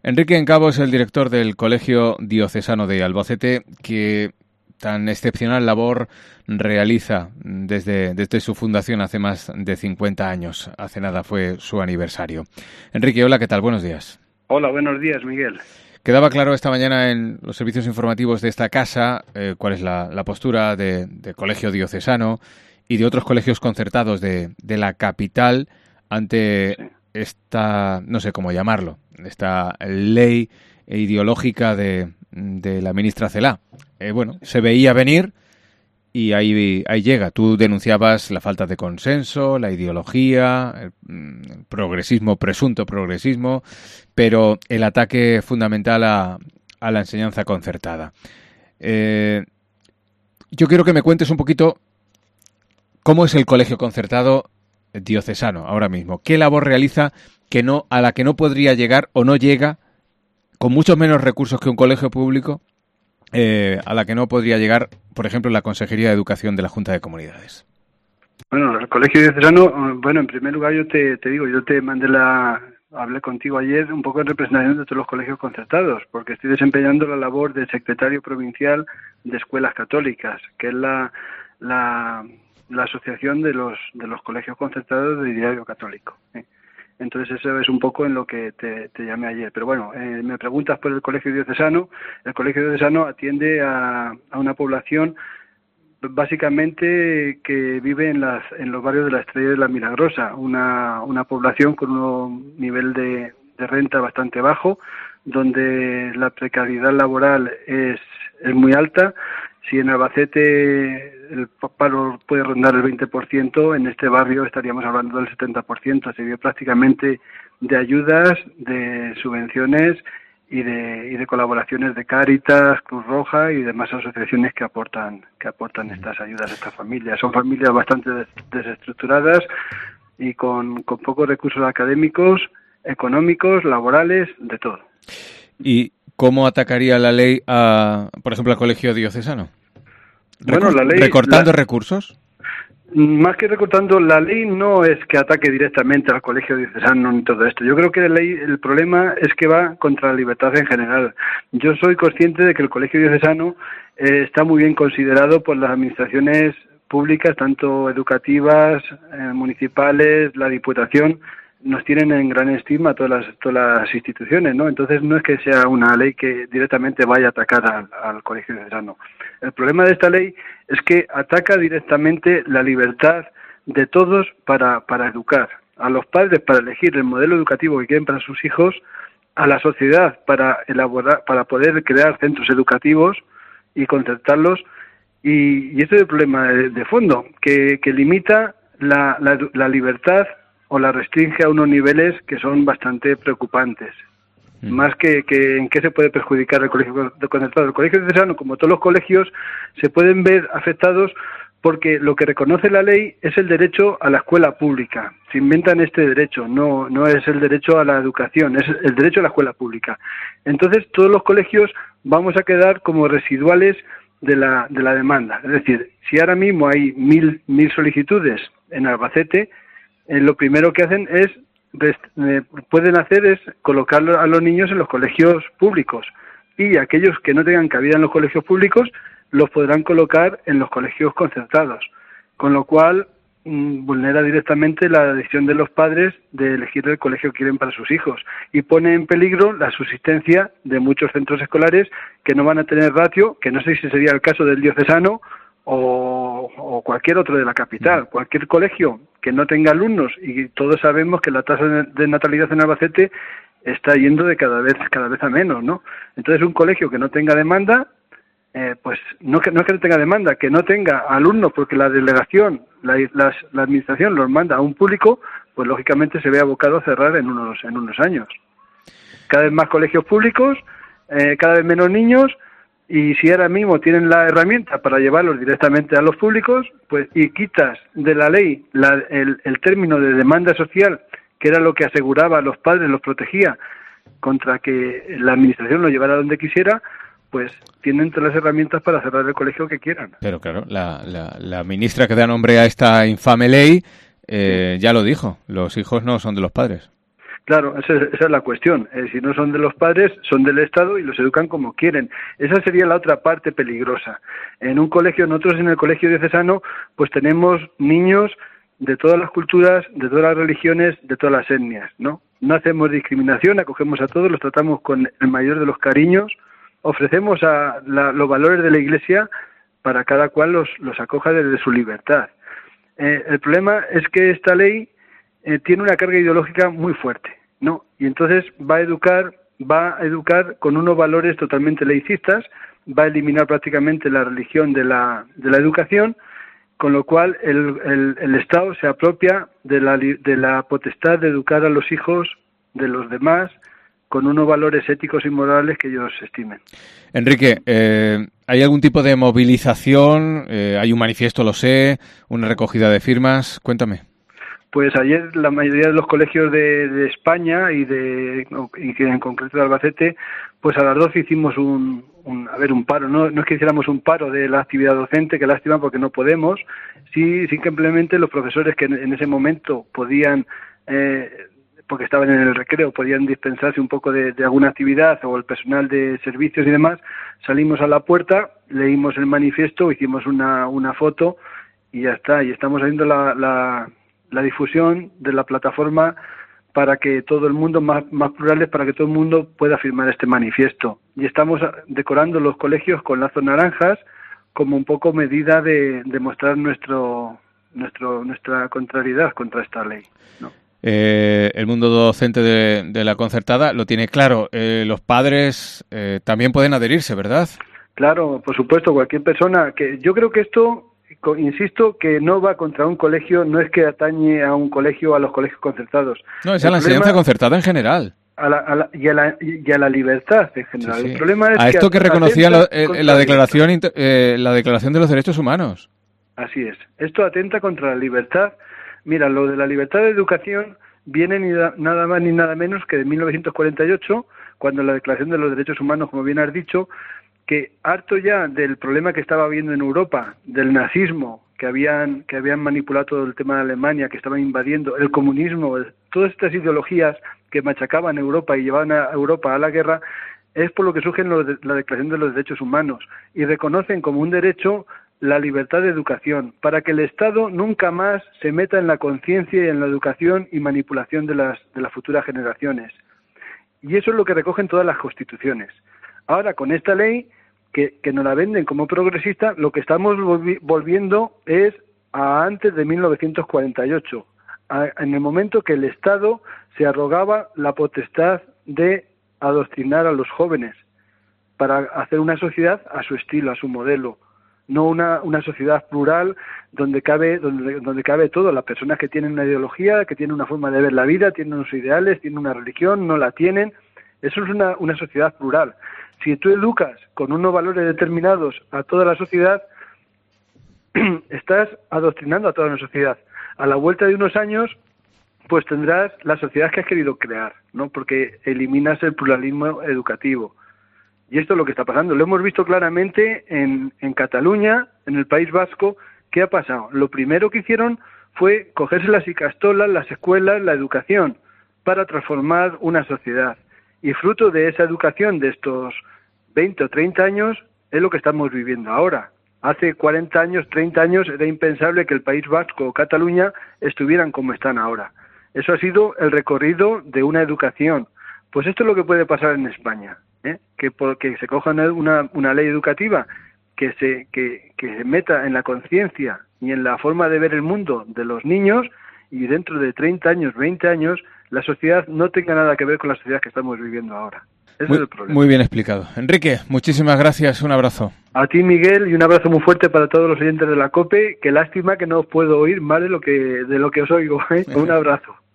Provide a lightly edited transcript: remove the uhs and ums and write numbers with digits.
Enrique Encabo es el director del Colegio Diocesano de Albacete, que tan excepcional labor realiza desde su fundación hace más de 50 años. Hace nada fue su aniversario. Enrique, hola, ¿qué tal? Buenos días. Hola, buenos días, Miguel. Quedaba claro esta mañana en los servicios informativos de esta casa cuál es la postura del Colegio Diocesano y de otros colegios concertados de la capital ante esta, no sé cómo llamarlo, esta ley ideológica de la ministra Celaá. Se veía venir y ahí llega. Tú denunciabas la falta de consenso, la ideología, el progresismo, presunto progresismo, pero el ataque fundamental a la enseñanza concertada. Yo quiero que me cuentes un poquito cómo es el colegio concertado diocesano ahora mismo. ¿Qué labor realiza a la que no podría llegar o no llega, con muchos menos recursos que un colegio público, a la que no podría llegar, por ejemplo, la Consejería de Educación de la Junta de Comunidades? Bueno, el Colegio Diocesano, en primer lugar yo te digo, hablé contigo ayer un poco en representación de todos los colegios concertados, porque estoy desempeñando la labor de secretario provincial de escuelas católicas, que es la asociación de los colegios concertados de ideario católico. Entonces eso es un poco en lo que te llamé ayer. Pero bueno, me preguntas por el Colegio Diocesano. El Colegio Diocesano atiende a una población básicamente que vive en los barrios de la Estrella de la Milagrosa, una población con un nivel de renta bastante bajo, donde la precariedad laboral es muy alta. Si en Albacete el paro puede rondar el 20%, en este barrio estaríamos hablando del 70%. Se vive prácticamente de ayudas, de subvenciones y de colaboraciones de Cáritas, Cruz Roja y demás asociaciones que aportan estas ayudas a estas familias. Son familias bastante desestructuradas y con pocos recursos académicos, económicos, laborales, de todo. ¿Y cómo atacaría la ley por ejemplo, al Colegio Diocesano? Bueno, la ley, ¿recortando recursos? Más que recortando, la ley no es que ataque directamente al Colegio Diocesano ni todo esto. Yo creo que el problema es que va contra la libertad en general. Yo soy consciente de que el Colegio Diocesano está muy bien considerado por las administraciones públicas, tanto educativas, municipales, la Diputación. Nos tienen en gran estima todas las instituciones, ¿no? Entonces no es que sea una ley que directamente vaya a atacar al Colegio Diocesano. El problema de esta ley es que ataca directamente la libertad de todos para educar, a los padres para elegir el modelo educativo que quieren para sus hijos, a la sociedad para poder crear centros educativos y concertarlos, y este es el problema de fondo, que limita la libertad o la restringe a unos niveles que son bastante preocupantes. Más que en qué se puede perjudicar el colegio concertado. El colegio diocesano, como todos los colegios, se pueden ver afectados porque lo que reconoce la ley es el derecho a la escuela pública. Se inventan este derecho, no es el derecho a la educación, es el derecho a la escuela pública. Entonces, todos los colegios vamos a quedar como residuales de la demanda. Es decir, si ahora mismo hay 1.000 solicitudes en Albacete, lo primero que pueden hacer es colocar a los niños en los colegios públicos, y aquellos que no tengan cabida en los colegios públicos los podrán colocar en los colegios concertados, con lo cual vulnera directamente la decisión de los padres de elegir el colegio que quieren para sus hijos y pone en peligro la subsistencia de muchos centros escolares que no van a tener ratio, que no sé si sería el caso del diocesano o cualquier otro de la capital. Cualquier colegio que no tenga alumnos, y todos sabemos que la tasa de natalidad en Albacete está yendo de cada vez a menos, ¿no? Entonces, un colegio que no tenga demanda, pues no es que no tenga demanda, que no tenga alumnos, porque la delegación, la administración los manda a un público, pues lógicamente se ve abocado a cerrar en unos años. Cada vez más colegios públicos, cada vez menos niños. Y si ahora mismo tienen la herramienta para llevarlos directamente a los públicos, pues y quitas de la ley el término de demanda social, que era lo que aseguraba a los padres, los protegía contra que la administración lo llevara donde quisiera, pues tienen todas las herramientas para cerrar el colegio que quieran. Pero claro, la ministra que da nombre a esta infame ley ya lo dijo, los hijos no son de los padres. Claro, esa es la cuestión. Si no son de los padres, son del Estado y los educan como quieren. Esa sería la otra parte peligrosa. En un colegio, nosotros en el colegio diocesano, pues tenemos niños de todas las culturas, de todas las religiones, de todas las etnias, ¿no? No hacemos discriminación, acogemos a todos, los tratamos con el mayor de los cariños, ofrecemos los valores de la Iglesia para cada cual los acoja desde su libertad. El problema es que esta ley tiene una carga ideológica muy fuerte, ¿no? Y entonces va a educar con unos valores totalmente laicistas, va a eliminar prácticamente la religión de la educación, con lo cual el Estado se apropia de la potestad de educar a los hijos de los demás con unos valores éticos y morales que ellos estimen. Enrique, ¿hay algún tipo de movilización? ¿Hay un manifiesto, lo sé, una recogida de firmas? Cuéntame. Pues ayer la mayoría de los colegios de España y que en concreto de Albacete, pues a las 12 hicimos un paro. No es que hiciéramos un paro de la actividad docente, que lástima porque no podemos. Sí simplemente los profesores que en ese momento podían, porque estaban en el recreo, podían dispensarse un poco de alguna actividad, o el personal de servicios y demás, salimos a la puerta, leímos el manifiesto, hicimos una foto y ya está. Y estamos haciendo la difusión de la plataforma para que todo el mundo, más plurales, para que todo el mundo pueda firmar este manifiesto. Y estamos decorando los colegios con lazos naranjas como un poco medida de mostrar nuestra contrariedad contra esta ley, ¿no? El mundo docente de la concertada lo tiene claro. Los padres también pueden adherirse, ¿verdad? Claro, por supuesto, cualquier persona. Que yo creo que esto, insisto, que no va contra un colegio, no es que atañe a un colegio o a los colegios concertados. No, es a la enseñanza concertada en general. Y a la libertad en general. Sí. El problema es a esto que reconocía la declaración de los derechos humanos. Así es. Esto atenta contra la libertad. Mira, lo de la libertad de educación viene nada más ni nada menos que de 1948, cuando la Declaración de los Derechos Humanos, como bien has dicho, que harto ya del problema que estaba habiendo en Europa, del nazismo, que habían manipulado todo el tema de Alemania, que estaban invadiendo, el comunismo, todas estas ideologías que machacaban Europa y llevaban a Europa a la guerra, es por lo que surge la Declaración de los Derechos Humanos y reconocen como un derecho la libertad de educación, para que el Estado nunca más se meta en la conciencia y en la educación y manipulación de las futuras generaciones. Y eso es lo que recogen todas las constituciones. Ahora, con esta ley, que nos la venden como progresista, lo que estamos volviendo es a antes de 1948, en el momento que el Estado se arrogaba la potestad de adoctrinar a los jóvenes para hacer una sociedad a su estilo, a su modelo, no una sociedad plural donde cabe todo, las personas que tienen una ideología, que tienen una forma de ver la vida, tienen unos ideales, tienen una religión, no la tienen. Eso es una sociedad plural. Si tú educas con unos valores determinados a toda la sociedad, estás adoctrinando a toda una sociedad. A la vuelta de unos años, pues tendrás la sociedad que has querido crear, ¿no? Porque eliminas el pluralismo educativo. Y esto es lo que está pasando. Lo hemos visto claramente en Cataluña, en el País Vasco. ¿Qué ha pasado? Lo primero que hicieron fue cogerse las icastolas, las escuelas, la educación, para transformar una sociedad. Y fruto de esa educación de estos 20 o 30 años es lo que estamos viviendo ahora. Hace 40 años, 30 años, era impensable que el País Vasco o Cataluña estuvieran como están ahora. Eso ha sido el recorrido de una educación. Pues esto es lo que puede pasar en España, que porque se coja una ley educativa que se meta en la conciencia y en la forma de ver el mundo de los niños, y dentro de 30 años, 20 años, la sociedad no tenga nada que ver con la sociedad que estamos viviendo ahora. Ese es el problema. Muy bien explicado. Enrique, muchísimas gracias. Un abrazo. A ti, Miguel, y un abrazo muy fuerte para todos los oyentes de la COPE. Qué lástima que no os puedo oír más de lo que os oigo. Un abrazo.